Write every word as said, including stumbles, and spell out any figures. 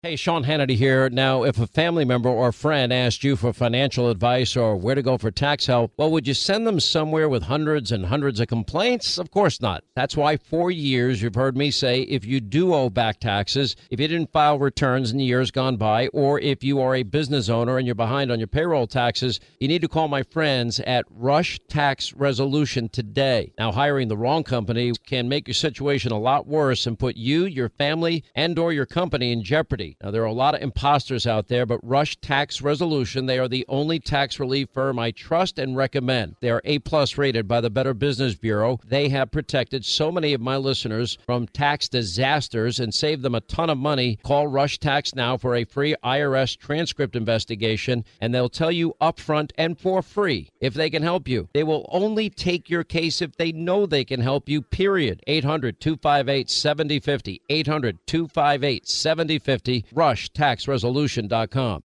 Hey, Sean Hannity here. Now, if a family member or friend asked you for financial advice or where to go for tax help, well, would you send them somewhere with hundreds and hundreds of complaints? Of course not. That's why for years you've heard me say if you do owe back taxes, if you didn't file returns in years gone by, or if you are a business owner and you're behind on your payroll taxes, you need to call my friends at Rush Tax Resolution today. Now, hiring the wrong company can make your situation a lot worse and put you, your family, and or your company in jeopardy. Now, there are a lot of imposters out there, but Rush Tax Resolution, they are the only tax relief firm I trust and recommend. They are A-plus rated by the Better Business Bureau. They have protected so many of my listeners from tax disasters and saved them a ton of money. Call Rush Tax now for a free I R S transcript investigation, and they'll tell you upfront and for free if they can help you. They will only take your case if they know they can help you, period. eight hundred, two five eight, seven oh five oh. eight hundred, two five eight, seven oh five oh. rush tax resolution dot com.